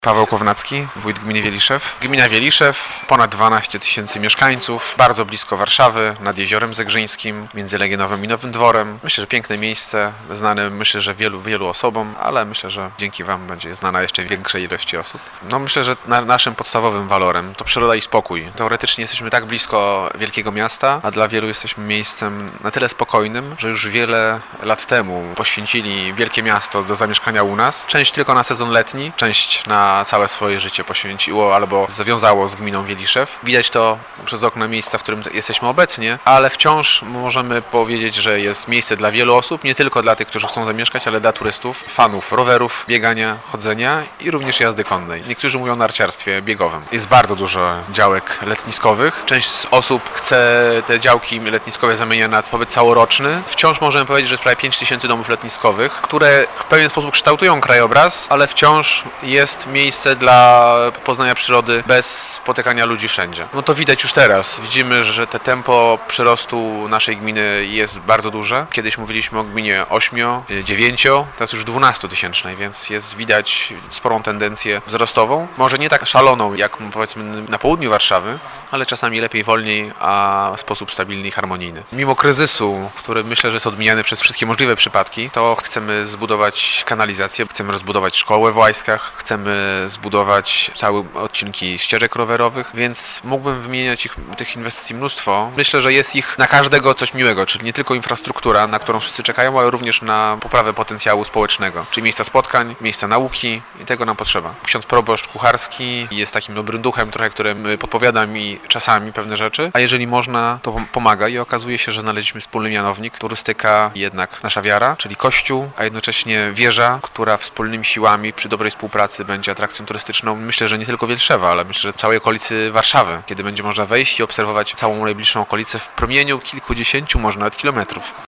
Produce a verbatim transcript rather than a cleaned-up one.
Paweł Kownacki, wójt gminy Wieliszew. Gmina Wieliszew, ponad dwanaście tysięcy mieszkańców, bardzo blisko Warszawy, nad Jeziorem Zegrzyńskim, między Legionowym i Nowym Dworem. Myślę, że piękne miejsce, znane myślę, że wielu, wielu osobom, ale myślę, że dzięki Wam będzie znana jeszcze większej ilości osób. No myślę, że na, naszym podstawowym walorem to przyroda i spokój. Teoretycznie jesteśmy tak blisko wielkiego miasta, a dla wielu jesteśmy miejscem na tyle spokojnym, że już wiele lat temu poświęcili wielkie miasto do zamieszkania u nas. Część tylko na sezon letni, część na całe swoje życie poświęciło albo zawiązało z gminą Wieliszew. Widać to przez okno miejsca, w którym jesteśmy obecnie, ale wciąż możemy powiedzieć, że jest miejsce dla wielu osób, nie tylko dla tych, którzy chcą zamieszkać, ale dla turystów, fanów rowerów, biegania, chodzenia i również jazdy konnej. Niektórzy mówią o narciarstwie biegowym. Jest bardzo dużo działek letniskowych. Część z osób chce te działki letniskowe zamieniać na pobyt całoroczny. Wciąż możemy powiedzieć, że jest prawie pięć tysięcy domów letniskowych, które w pewien sposób kształtują krajobraz, ale wciąż jest miejsce dla poznania przyrody bez spotykania ludzi wszędzie. No to widać już teraz. Widzimy, że te tempo przyrostu naszej gminy jest bardzo duże. Kiedyś mówiliśmy o gminie ośmiu, dziewięciu, teraz już dwunastotysięcznej, więc jest widać sporą tendencję wzrostową. Może nie tak szaloną, jak powiedzmy na południu Warszawy, ale czasami lepiej, wolniej, a w sposób stabilny i harmonijny. Mimo kryzysu, który myślę, że jest odmieniany przez wszystkie możliwe przypadki, to chcemy zbudować kanalizację, chcemy rozbudować szkołę w Łajskach, chcemy zbudować całe odcinki ścieżek rowerowych, więc mógłbym wymieniać ich, tych inwestycji mnóstwo. Myślę, że jest ich na każdego coś miłego, czyli nie tylko infrastruktura, na którą wszyscy czekają, ale również na poprawę potencjału społecznego, czyli miejsca spotkań, miejsca nauki i tego nam potrzeba. Ksiądz proboszcz kucharski jest takim dobrym duchem trochę, który podpowiada mi czasami pewne rzeczy, a jeżeli można, to pomaga i okazuje się, że znaleźliśmy wspólny mianownik. Turystyka, jednak nasza wiara, czyli kościół, a jednocześnie wieża, która wspólnymi siłami przy dobrej współpracy będzie atrakcją turystyczną, myślę, że nie tylko Wieliszewa, ale myślę, że całej okolicy Warszawy, kiedy będzie można wejść i obserwować całą najbliższą okolicę w promieniu kilkudziesięciu, może nawet kilometrów.